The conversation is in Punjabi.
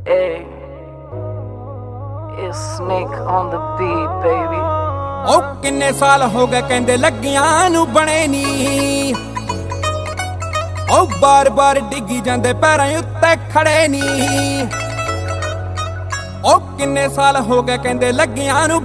Hey, it's Snake on the beat, baby. ਉਹ ਕਿੰਨੇ ਸਾਲ ਹੋ ਗਏ ਕਹਿੰਦੇ ਲੱਗੀਆਂ ਨੂੰ ਬਣੇ ਨੀ, ਉਹ ਬਾਰ-ਬਾਰ ਡਿੱਗੀ ਜਾਂਦੇ ਪੈਰਾਂ ਉੱਤੇ ਖੜੇ ਨੀ। ਉਹ ਕਿੰਨੇ ਸਾਲ ਹੋ ਗਏ ਕਹਿੰਦੇ ਲੱਗੀਆਂ ਨੂੰ